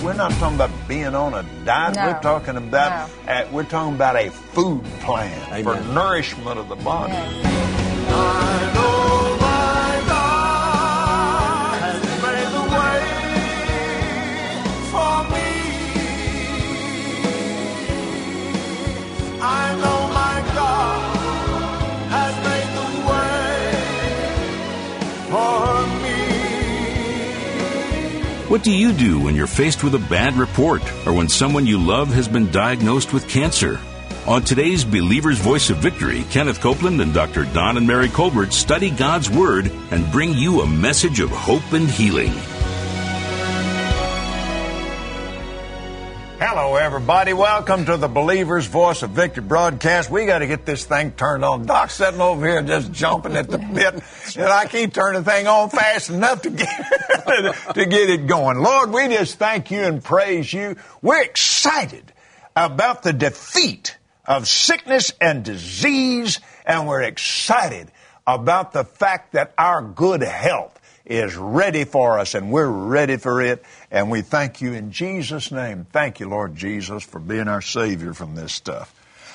we're not talking about being on a diet. No. We're talking about a food plan for nourishment of the body. I know my God has made the way for me. I know my God has made the way for me. What do you do when you're faced with a bad report or when someone you love has been diagnosed with cancer? On today's Believer's Voice of Victory, Kenneth Copeland and Dr. Don and Mary Colbert study God's Word and bring you a message of hope and healing. Hello, everybody. Welcome to the Believer's Voice of Victory broadcast. We got to get this thing turned on. Doc's sitting over here just jumping at the bit, and I can't turn the thing on fast enough to get it going. Lord, we just thank you and praise you. We're excited about the defeat of sickness and disease, and we're excited about the fact that our good health is ready for us, and we're ready for it, and we thank you in Jesus' name. Thank you, Lord Jesus, for being our Savior from this stuff.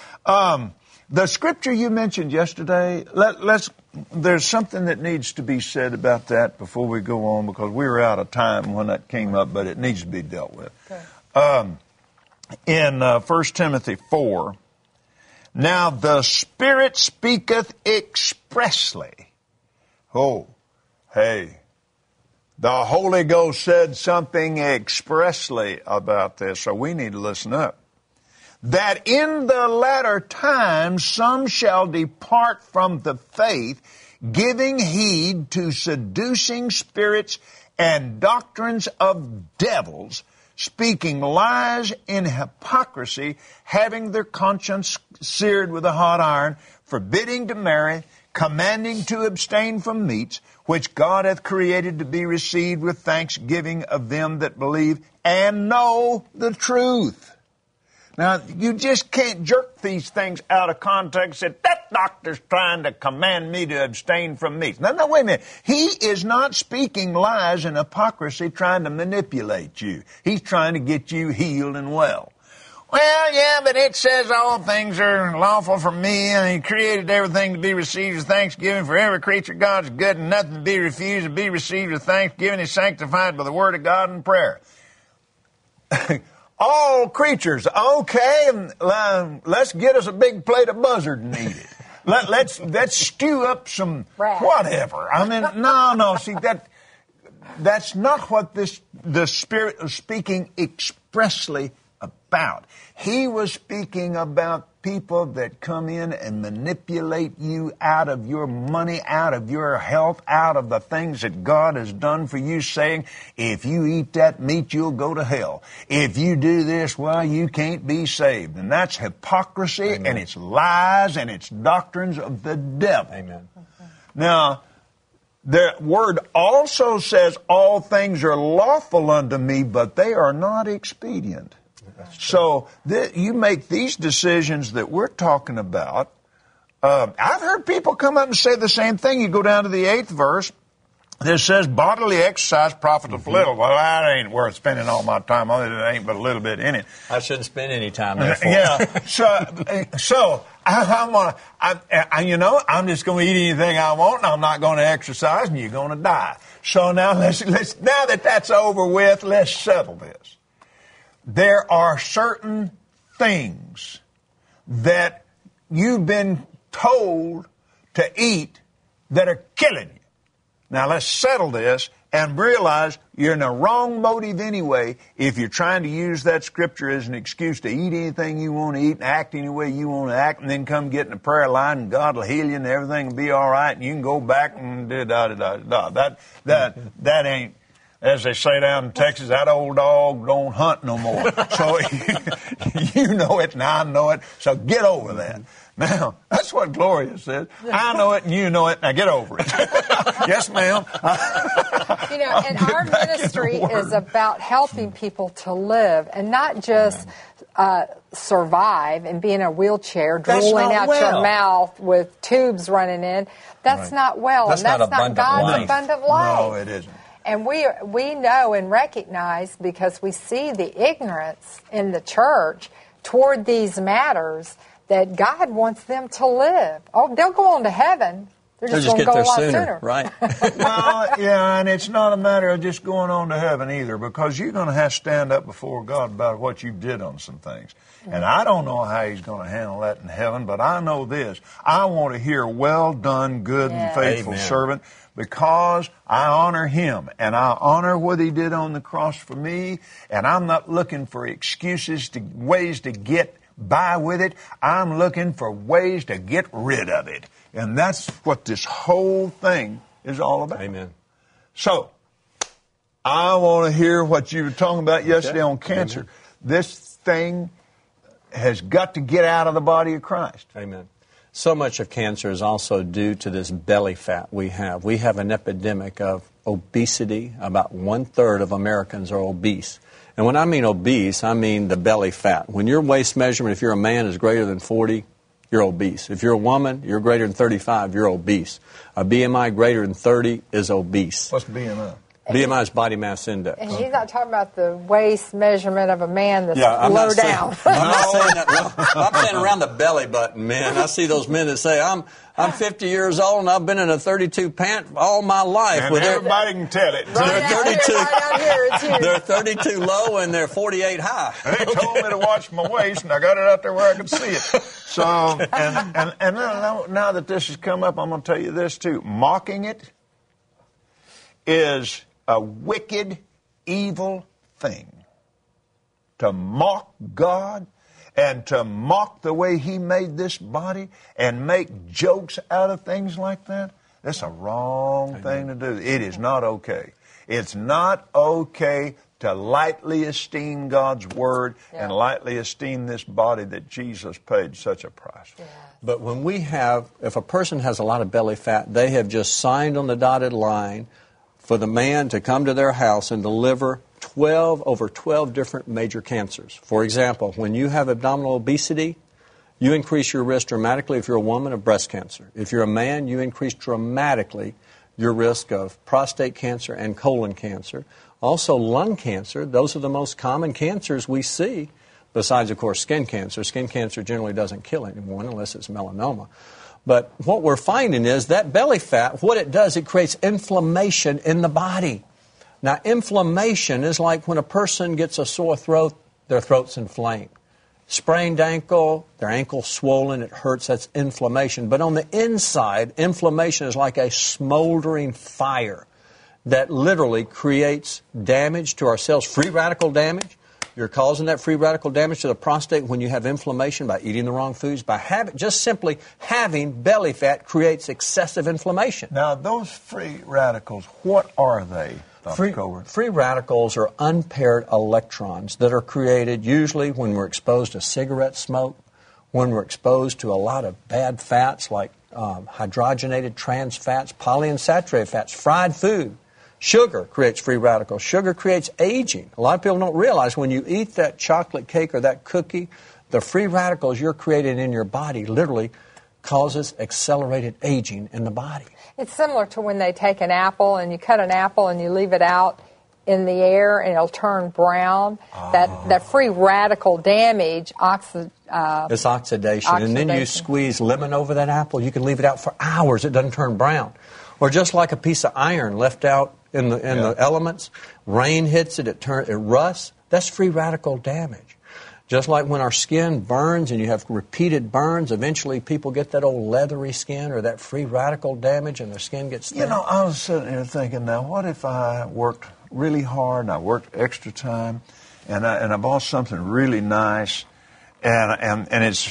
The scripture you mentioned yesterday, there's something that needs to be said about that before we go on, because we were out of time when that came up, but it needs to be dealt with. Okay. In 1 Timothy 4, now the Spirit speaketh expressly. Oh, hey, the Holy Ghost said something expressly about this, so we need to listen up. That in the latter times some shall depart from the faith, giving heed to seducing spirits and doctrines of devils, speaking lies in hypocrisy, having their conscience seared with a hot iron, forbidding to marry, commanding to abstain from meats, which God hath created to be received with thanksgiving of them that believe and know the truth. Now, you just can't jerk these things out of context and say, that doctor's trying to command me to abstain from meats. No, wait a minute. He is not speaking lies and hypocrisy trying to manipulate you. He's trying to get you healed and well. Well, yeah, but it says all things are lawful for me, and He created everything to be received with thanksgiving. For every creature God's good, and nothing to be refused to be received with thanksgiving is sanctified by the word of God and prayer. All creatures, okay, let's get us a big plate of buzzard and eat it. Let's stew up some whatever. I mean, no, see, that's not what the Spirit is speaking expressly about. He was speaking about people that come in and manipulate you out of your money, out of your health, out of the things that God has done for you, saying, if you eat that meat, you'll go to hell. If you do this, well, you can't be saved. And that's hypocrisy, Amen. And it's lies, and it's doctrines of the devil. Amen. Now, the word also says, all things are lawful unto me, but they are not expedient. So you make these decisions that we're talking about. I've heard people come up and say the same thing. You go down to the 8th verse. That says bodily exercise profiteth little. Well, that ain't worth spending all my time on it. It ain't but a little bit in it. I shouldn't spend any time there. Yeah. So I'm just going to eat anything I want, and I'm not going to exercise, and you're going to die. So now now that that's over with, let's settle this. There are certain things that you've been told to eat that are killing you. Now, let's settle this and realize you're in the wrong motive anyway if you're trying to use that scripture as an excuse to eat anything you want to eat and act any way you want to act, and then come get in the prayer line and God will heal you and everything will be all right and you can go back and da-da-da-da. That ain't, as they say down in Texas, that old dog don't hunt no more. So you know it and I know it, so get over that. Now, that's what Gloria said. I know it and you know it, now get over it. Yes, ma'am. And our ministry is about helping people to live and not just survive and be in a wheelchair, drooling out your mouth with tubes running in. That's not well. That's and that's not not God's life. abundant life. No, it isn't. And we know and recognize, because we see the ignorance in the church toward these matters, that God wants them to live. Oh, they'll go on to heaven. They're just going to go a lot sooner. Right. Well, yeah, and it's not a matter of just going on to heaven either, because you're going to have to stand up before God about what you did on some things. And I don't know how he's going to handle that in heaven, but I know this. I want to hear, well done, good and faithful servant, because I honor him, and I honor what he did on the cross for me, and I'm not looking for excuses, ways to get by with it. I'm looking for ways to get rid of it. And that's what this whole thing is all about. Amen. So, I want to hear what you were talking about yesterday on cancer. Amen. This thing has got to get out of the body of Christ. Amen. So much of cancer is also due to this belly fat we have. We have an epidemic of obesity. About 1/3 of Americans are obese. And when I mean obese, I mean the belly fat. When your waist measurement, if you're a man, is greater than 40, you're obese. If you're a woman, you're greater than 35, you're obese. A BMI greater than 30 is obese. What's BMI? BMI is body mass index. And he's not talking about the waist measurement of a man that's I'm low not saying, down. I'm not saying that. Well, I'm saying around the belly button, man. I see those men that say, I'm 50 years old and I've been in a 32 pant all my life. And everybody can tell it. They're 32 low and they're 48 high. They told me to watch my waist, and I got it out there where I could see it. So, and now that this has come up, I'm going to tell you this too. Mocking it is a wicked, evil thing. To mock God and to mock the way he made this body and make jokes out of things like that, that's a wrong thing to do. It is not okay. It's not okay to lightly esteem God's word and lightly esteem this body that Jesus paid such a price for. But when if a person has a lot of belly fat, they have just signed on the dotted line for the man to come to their house and deliver over 12 different major cancers. For example, when you have abdominal obesity, you increase your risk dramatically if you're a woman of breast cancer. If you're a man, you increase dramatically your risk of prostate cancer and colon cancer. Also, lung cancer. Those are the most common cancers we see, besides, of course, skin cancer. Skin cancer generally doesn't kill anyone unless it's melanoma. But what we're finding is that belly fat, what it does, it creates inflammation in the body. Now, inflammation is like when a person gets a sore throat, their throat's inflamed. Sprained ankle, their ankle swollen, it hurts, that's inflammation. But on the inside, inflammation is like a smoldering fire that literally creates damage to our cells, free radical damage. You're causing that free radical damage to the prostate when you have inflammation by eating the wrong foods. Just simply having belly fat creates excessive inflammation. Now, those free radicals, what are they, Dr. Colbert? Free radicals are unpaired electrons that are created usually when we're exposed to cigarette smoke, when we're exposed to a lot of bad fats like hydrogenated trans fats, polyunsaturated fats, fried food. Sugar creates free radicals. Sugar creates aging. A lot of people don't realize when you eat that chocolate cake or that cookie, the free radicals you're creating in your body literally causes accelerated aging in the body. It's similar to when they take an apple and you cut an apple and you leave it out in the air and it'll turn brown. That free radical damage, it's oxidation. And then you squeeze lemon over that apple. You can leave it out for hours. It doesn't turn brown. Or just like a piece of iron left out in the elements, rain hits it, it rusts. That's free radical damage. Just like when our skin burns and you have repeated burns, eventually people get that old leathery skin or that free radical damage and their skin gets thin. You know, I was sitting here thinking, now what if I worked really hard and I worked extra time and I bought something really nice and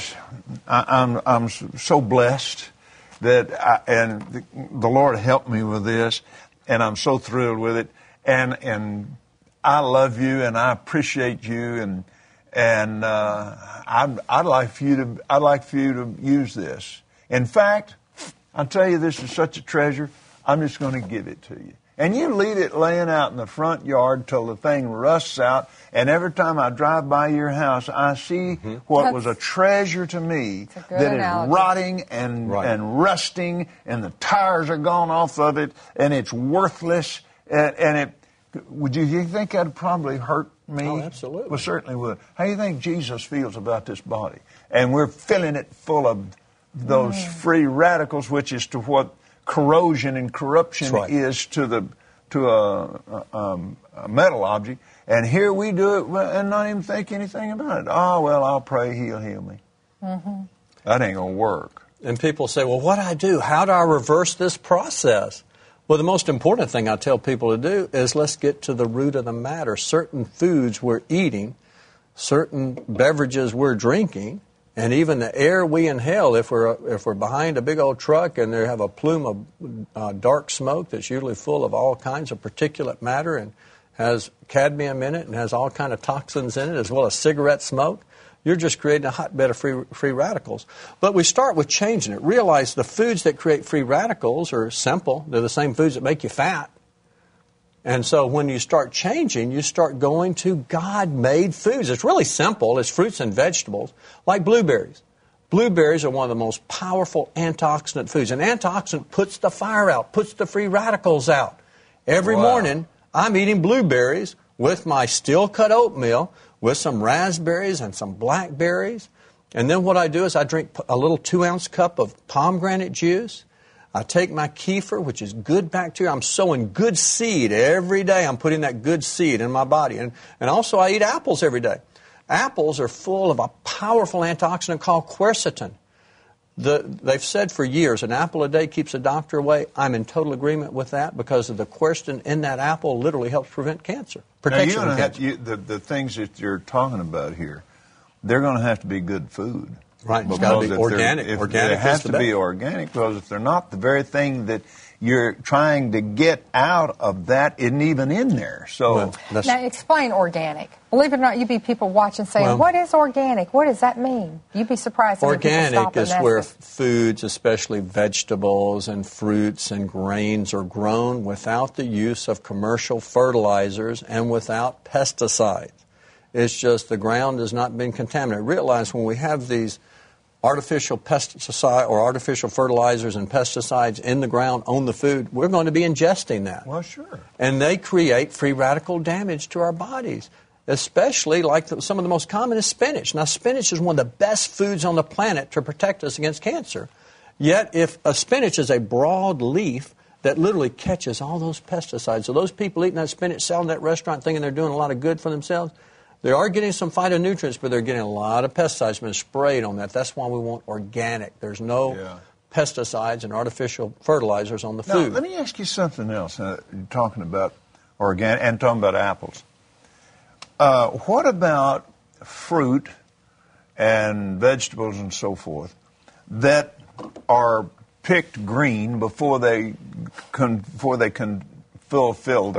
I'm so blessed that the Lord helped me with this, and I'm so thrilled with it, and I love you and I appreciate you, and I'd like for you to use this. In fact, I'll tell you, this is such a treasure. I'm just going to give it to you. And you leave it laying out in the front yard till the thing rusts out. And every time I drive by your house, I see what was a treasure to me that is rotting and rusting, and the tires are gone off of it, and it's worthless. And would you think that'd probably hurt me? Oh, absolutely. Well, certainly would. How do you think Jesus feels about this body? And we're filling it full of those free radicals, which is to what corrosion and corruption is to a metal object. And here we do it and not even think anything about it. Oh, well, I'll pray He'll heal me. Mm-hmm. That ain't going to work. And people say, well, what do I do? How do I reverse this process? Well, the most important thing I tell people to do is let's get to the root of the matter. Certain foods we're eating, certain beverages we're drinking, and even the air we inhale, if we're behind a big old truck and they have a plume of dark smoke that's usually full of all kinds of particulate matter and has cadmium in it and has all kind of toxins in it, as well as cigarette smoke, you're just creating a hotbed of free radicals. But we start with changing it. Realize the foods that create free radicals are simple. They're the same foods that make you fat. And so when you start changing, you start going to God-made foods. It's really simple. It's fruits and vegetables, like blueberries. Blueberries are one of the most powerful antioxidant foods. An antioxidant puts the fire out, puts the free radicals out. Every morning, I'm eating blueberries with my steel-cut oatmeal, with some raspberries and some blackberries. And then what I do is I drink a little 2-ounce cup of pomegranate juice. I take my kefir, which is good bacteria. I'm sowing good seed every day. I'm putting that good seed in my body. And also I eat apples every day. Apples are full of a powerful antioxidant called quercetin. They've said for years, an apple a day keeps a doctor away. I'm in total agreement with that because of the quercetin in that apple literally helps prevent cancer. Protection from cancer. The things that you're talking about here, they're going to have to be good food. Right, it's got to be organic. It has to be organic, because if they're not, the very thing that you're trying to get out of that isn't even in there. So now explain organic. Believe it or not, you'd be people watching saying, what is organic? What does that mean? You'd be surprised. Organic is where foods, especially vegetables and fruits and grains, are grown without the use of commercial fertilizers and without pesticides. It's just the ground has not been contaminated. Realize when we have these artificial pesticide or artificial fertilizers and pesticides in the ground on the food, we're going to be ingesting that. Well, sure. And they create free radical damage to our bodies, especially like some of the most common is spinach. Now, spinach is one of the best foods on the planet to protect us against cancer. Yet, if a spinach is a broad leaf that literally catches all those pesticides, so those people eating that spinach salad in that restaurant thinking they're doing a lot of good for themselves, they are getting some phytonutrients, but they're getting a lot of pesticides been sprayed on that. That's why we want organic. There's no pesticides and artificial fertilizers on the food. Let me ask you something else. You're talking about organic and talking about apples. What about fruit and vegetables and so forth that are picked green before they can fulfill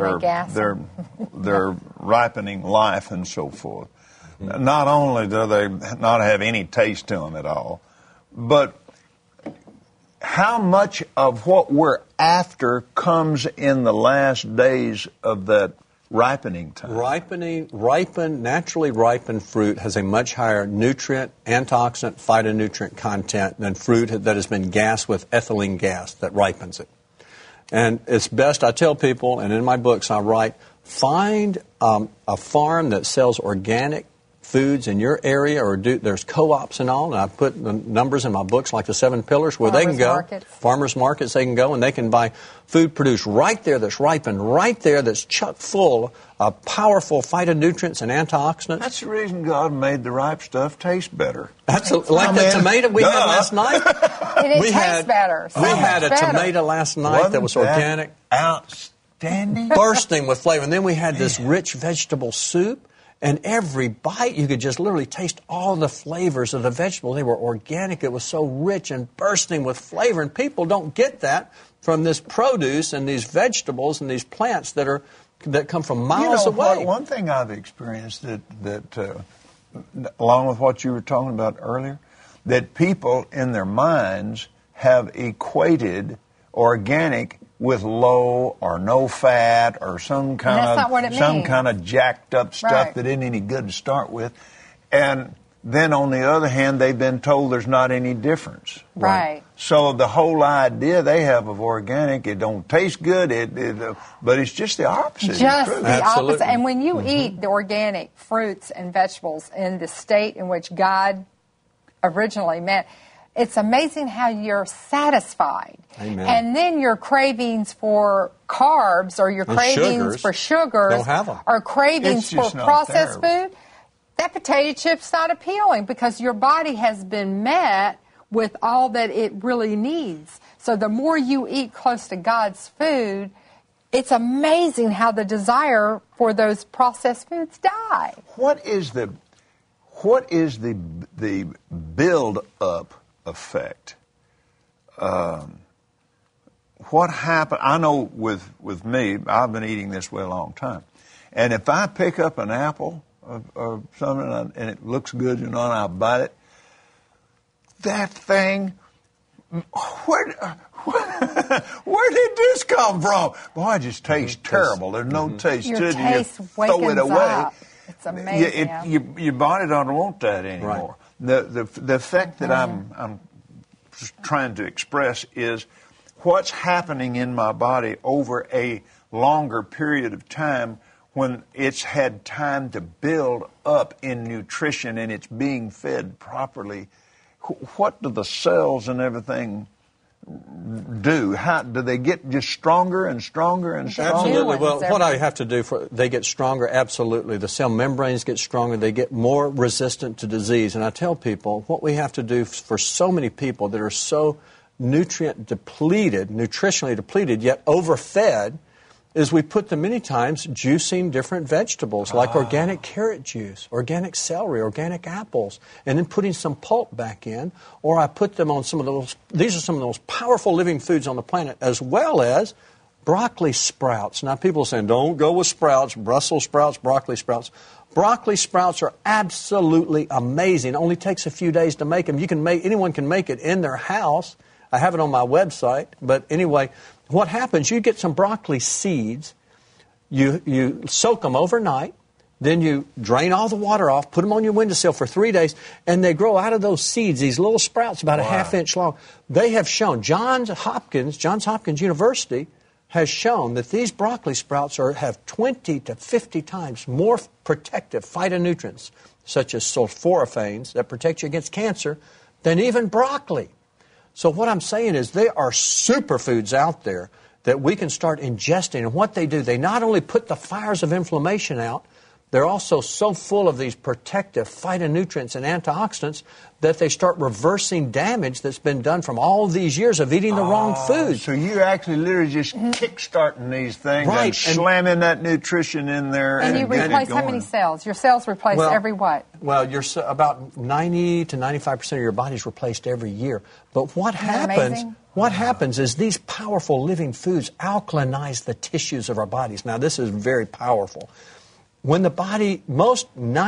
their ripening life and so forth? Not only do they not have any taste to them at all, but how much of what we're after comes in the last days of that ripening time? Naturally ripened fruit has a much higher nutrient, antioxidant, phytonutrient content than fruit that has been gassed with ethylene gas that ripens it. And it's best, I tell people, and in my books I write, find a farm that sells organic foods in your area, or there's co-ops and all, and I put the numbers in my books like the 7 pillars where they can go. Farmers markets they can go, and they can buy food produced right there that's ripened, right there that's chock full of powerful phytonutrients and antioxidants. That's the reason God made the ripe stuff taste better. Absolutely. Like the tomato we had last night. It tastes better. We had a tomato last night that was organic. Outstanding. Bursting with flavor. And then we had this rich vegetable soup. And every bite, you could just literally taste all the flavors of the vegetable. They were organic. It was so rich and bursting with flavor. And people don't get that from this produce and these vegetables and these plants that come from miles away. One thing I've experienced that along with what you were talking about earlier, that people in their minds have equated organic with low or no fat or some kind of jacked up stuff that isn't any good to start with. And then on the other hand, they've been told there's not any difference. Right. So the whole idea they have of organic, it don't taste good, but it's just the opposite. Just the Absolutely. opposite. And when you eat the organic fruits and vegetables in the state in which God originally meant, it's amazing how you're satisfied. Amen. And then your cravings for carbs or your And cravings for sugars don't have 'em. or cravings It's for just not processed there. food, that potato chip's not appealing because your body has been met with all that it really needs. So the more you eat close to God's food, it's amazing how the desire for those processed foods die. What is the build-up effect? What happened? I know with me, I've been eating this way a long time, and if I pick up an apple or something and it looks good, and I bite it, that thing, where did this come from? Boy, it just tastes terrible. There's no taste Your to it. taste You throw it wakens away. up. It's amazing. Your body don't want that anymore. Right. The effect that I'm trying to express is what's happening in my body over a longer period of time when it's had time to build up in nutrition and it's being fed properly. What do the cells and everything do? How do they get just stronger and stronger and stronger? Absolutely. New Well, ones what every- I have to do they get stronger, absolutely. The cell membranes get stronger. They get more resistant to disease. And I tell people what we have to do for so many people that are so nutritionally depleted, yet overfed, is we put them many times juicing different vegetables like organic carrot juice, organic celery, organic apples, and then putting some pulp back in. Or I put them on these are some of the most powerful living foods on the planet, as well as broccoli sprouts. Now people are saying, don't go with sprouts, Brussels sprouts, broccoli sprouts. Broccoli sprouts are absolutely amazing. It only takes a few days to make them. Anyone can make it in their house. I have it on my website. But anyway, what happens, you get some broccoli seeds, you soak them overnight, then you drain all the water off, put them on your windowsill for 3 days, and they grow out of those seeds, these little sprouts about a half-inch long. They have shown, Johns Hopkins University has shown that these broccoli sprouts have 20 to 50 times more protective phytonutrients, such as sulforaphanes, that protect you against cancer, than even broccoli. So what I'm saying is there are superfoods out there that we can start ingesting. And what they do, they not only put the fires of inflammation out, they're also so full of these protective phytonutrients and antioxidants that they start reversing damage that's been done from all these years of eating the wrong foods. So you're actually literally just kick-starting these things Right, and slamming that nutrition in there And you get it replace how going. many cells? Your cells replace every what? Well, about 90 to 95% of your body's replaced every year. But what Isn't that amazing? happens is these powerful living foods alkalinize the tissues of our bodies. Now, this is very powerful. When the body, most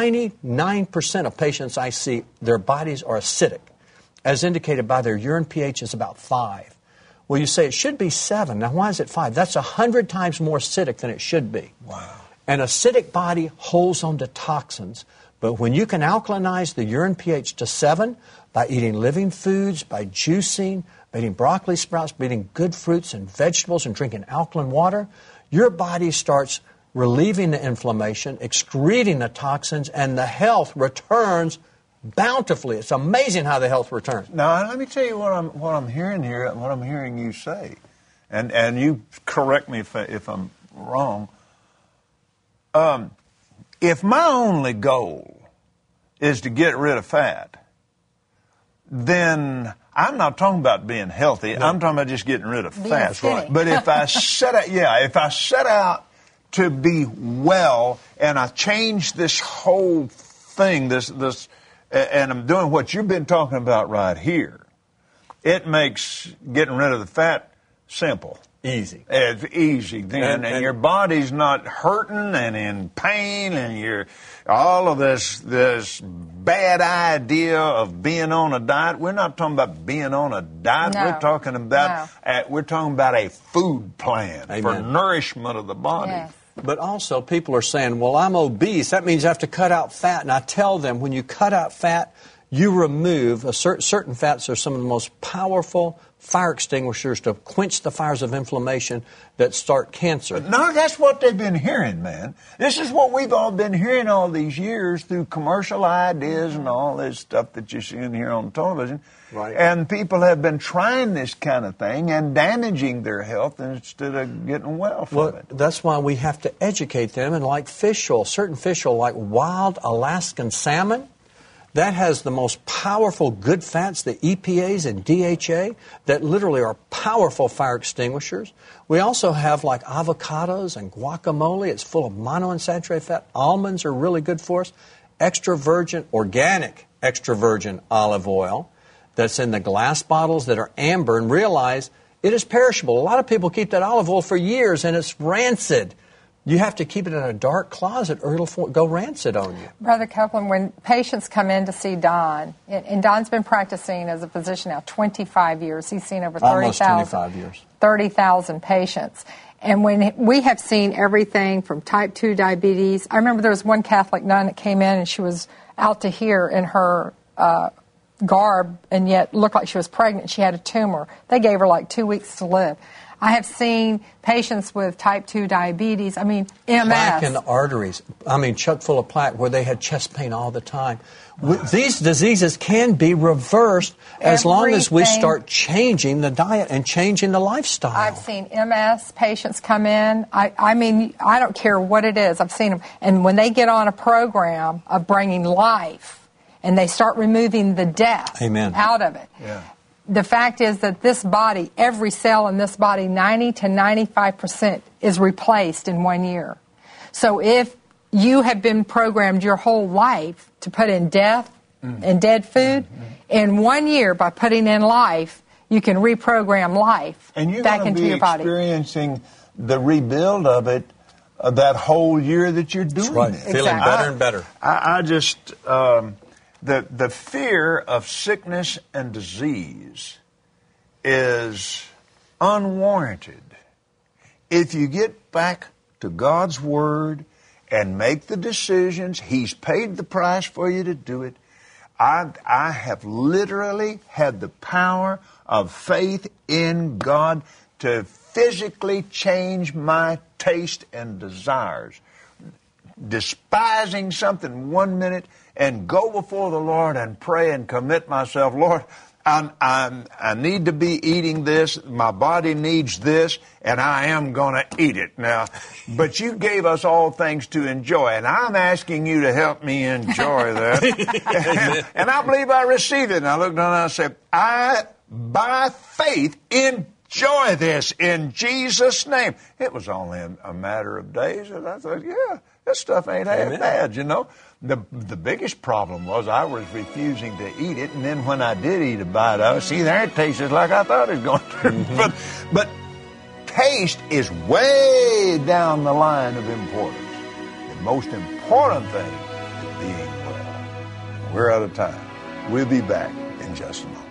99% of patients I see, their bodies are acidic, as indicated by their urine pH is about 5. Well, you say it should be 7. Now, why is it 5? That's 100 times more acidic than it should be. Wow. An acidic body holds on to toxins, but when you can alkalinize the urine pH to 7 by eating living foods, by juicing, by eating broccoli sprouts, by eating good fruits and vegetables and drinking alkaline water, your body starts relieving the inflammation, excreting the toxins, and the health returns bountifully. It's amazing how the health returns. Now, let me tell you what I'm hearing here, and what I'm hearing you say, and you correct me if I'm wrong. If my only goal is to get rid of fat, then I'm not talking about being healthy. No. I'm talking about just getting rid of fat. Skinny. But if I set out to be well, and I change this whole thing, and I'm doing what you've been talking about right here, it makes getting rid of the fat simple. Easy. It's easy then, and your body's not hurting and in pain, and you're all of this bad idea of being on a diet. We're not talking about being on a diet. No. We're talking about a food plan for nourishment of the body. Yes. But also, people are saying, well, I'm obese. That means I have to cut out fat. And I tell them, when you cut out fat, you remove certain fats are some of the most powerful fire extinguishers to quench the fires of inflammation that start cancer. No, that's what they've been hearing, man. This is what we've all been hearing all these years through commercial ideas and all this stuff that you're seeing here on television. Right. And people have been trying this kind of thing and damaging their health instead of getting well from it. That's why we have to educate them. And like fish oil, certain fish oil, like wild Alaskan salmon, that has the most powerful good fats, the EPAs and DHA, that literally are powerful fire extinguishers. We also have like avocados and guacamole. It's full of monounsaturated fat. Almonds are really good for us. Extra virgin, organic extra virgin olive oil that's in the glass bottles that are amber, and realize it is perishable. A lot of people keep that olive oil for years and it's rancid. You have to keep it in a dark closet or it'll go rancid on you. Brother Copeland, when patients come in to see Don, and Don's been practicing as a physician now 25 years. He's seen over 30,000 patients. And when we have seen everything from type 2 diabetes. I remember there was one Catholic nun that came in and she was out to here in her garb and yet looked like she was pregnant. She had a tumor. They gave her like 2 weeks to live. I have seen patients with type 2 diabetes, MS. Plaque in the arteries, chock full of plaque, where they had chest pain all the time. These diseases can be reversed as long as we start changing the diet and changing the lifestyle. I've seen MS patients come in. I don't care what it is. I've seen them. And when they get on a program of bringing life and they start removing the death out of it. Yeah. The fact is that this body, every cell in this body, 90 to 95% is replaced in 1 year. So if you have been programmed your whole life to put in death and dead food, in 1 year, by putting in life, you can reprogram life back into your body. And you're going to be experiencing the rebuild of it that whole year that you're doing it. Exactly. Feeling better and better. I just... The fear of sickness and disease is unwarranted. If you get back to God's Word and make the decisions, He's paid the price for you to do it. I have literally had the power of faith in God to physically change my taste and desires. Despising something 1 minute and go before the Lord and pray and commit myself. Lord, I need to be eating this. My body needs this, and I am going to eat it. Now, but you gave us all things to enjoy, and I'm asking you to help me enjoy that. and I believe I received it. And I looked down and I said, I, by faith, enjoy this in Jesus' name. It was only a matter of days, and I thought, yeah, this stuff ain't half bad, you know. The biggest problem was I was refusing to eat it, and then when I did eat a bite of it, see, there it tasted like I thought it was going to. But taste is way down the line of importance. The most important thing is being well. We're out of time. We'll be back in just a moment.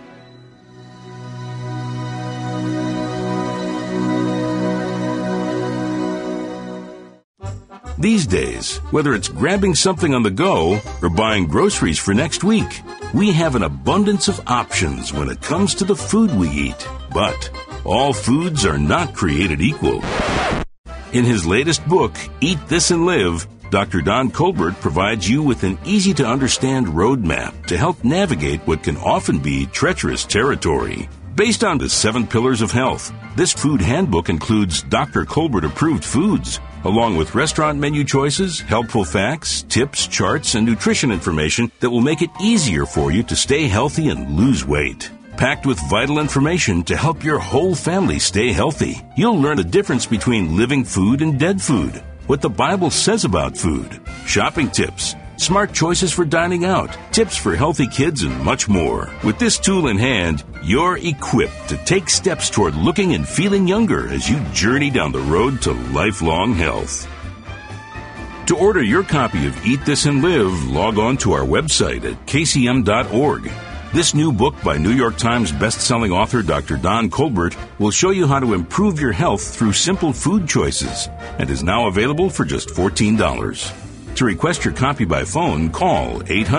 These days, whether it's grabbing something on the go or buying groceries for next week, we have an abundance of options when it comes to the food we eat. But all foods are not created equal. In his latest book, Eat This and Live, Dr. Don Colbert provides you with an easy-to-understand roadmap to help navigate what can often be treacherous territory. Based on the 7 pillars of health, this food handbook includes Dr. Colbert-approved foods, along with restaurant menu choices, helpful facts, tips, charts, and nutrition information that will make it easier for you to stay healthy and lose weight. Packed with vital information to help your whole family stay healthy, you'll learn the difference between living food and dead food, what the Bible says about food, shopping tips, smart choices for dining out, tips for healthy kids, and much more. With this tool in hand, you're equipped to take steps toward looking and feeling younger as you journey down the road to lifelong health. To order your copy of Eat This and Live, log on to our website at kcm.org. This new book by New York Times best-selling author Dr. Don Colbert will show you how to improve your health through simple food choices and is now available for just $14. To request your copy by phone, call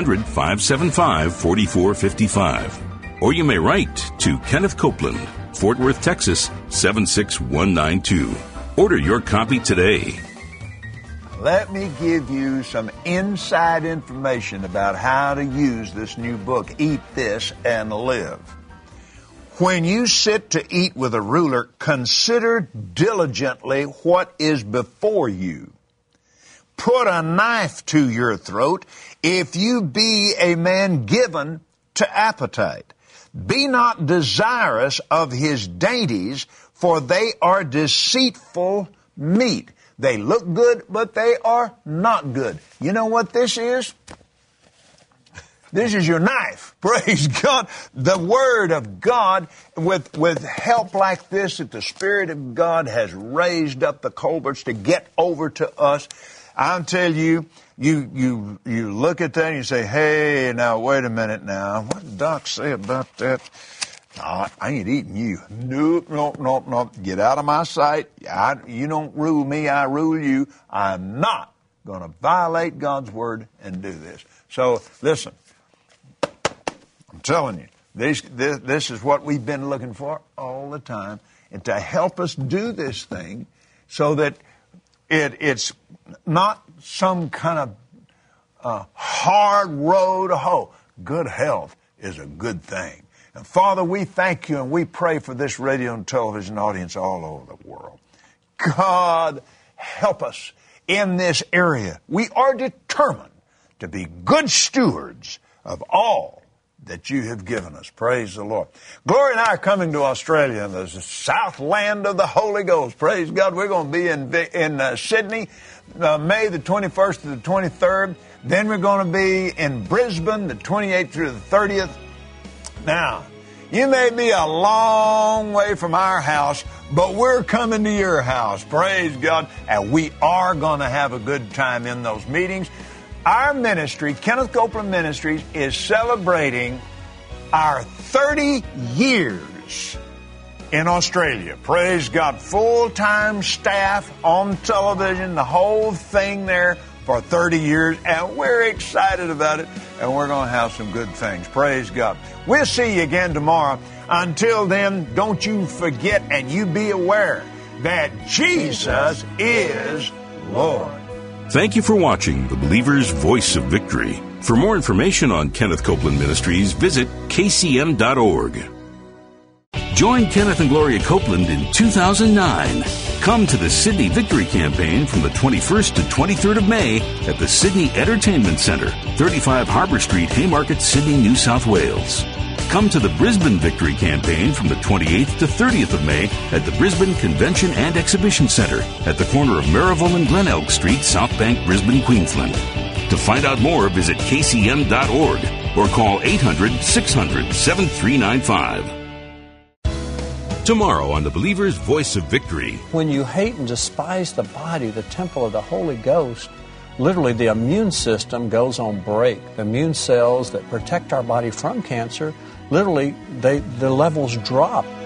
800-575-4455. Or you may write to Kenneth Copeland, Fort Worth, Texas, 76192. Order your copy today. Let me give you some inside information about how to use this new book, Eat This and Live. When you sit to eat with a ruler, consider diligently what is before you. Put a knife to your throat if you be a man given to appetite. Be not desirous of his dainties, for they are deceitful meat. They look good, but they are not good. You know what this is? This is your knife. Praise God. The Word of God, with help like this, that the Spirit of God has raised up the Colberts to get over to us. I'll tell you, you look at that and you say, hey, now, wait a minute now. What did Doc say about that? I ain't eating you. Nope. Get out of my sight. You don't rule me, I rule you. I'm not going to violate God's Word and do this. So, listen, I'm telling you, this is what we've been looking for all the time, and to help us do this thing so that it's not some kind of hard road to hoe. Good health is a good thing. And Father, we thank you and we pray for this radio and television audience all over the world. God, help us in this area. We are determined to be good stewards of all that you have given us. Praise the Lord. Gloria and I are coming to Australia, in the south land of the Holy Ghost. Praise God. We're going to be in Sydney, May the 21st to the 23rd. Then we're going to be in Brisbane, the 28th through the 30th. Now, you may be a long way from our house, but we're coming to your house. Praise God. And we are going to have a good time in those meetings. Our ministry, Kenneth Copeland Ministries, is celebrating our 30 years in Australia. Praise God. Full-time staff on television, the whole thing there for 30 years, and we're excited about it, and we're going to have some good things. Praise God. We'll see you again tomorrow. Until then, don't you forget and you be aware that Jesus is Lord. Thank you for watching The Believer's Voice of Victory. For more information on Kenneth Copeland Ministries, visit kcm.org. Join Kenneth and Gloria Copeland in 2009. Come to the Sydney Victory Campaign from the 21st to 23rd of May at the Sydney Entertainment Centre, 35 Harbour Street, Haymarket, Sydney, New South Wales. Come to the Brisbane Victory Campaign from the 28th to 30th of May at the Brisbane Convention and Exhibition Centre at the corner of Merivale and Glenelg Street, South Bank, Brisbane, Queensland. To find out more, visit kcm.org or call 800-600-7395. Tomorrow on The Believer's Voice of Victory. When you hate and despise the body, the temple of the Holy Ghost, literally the immune system goes on break. The immune cells that protect our body from cancer, literally the levels drop.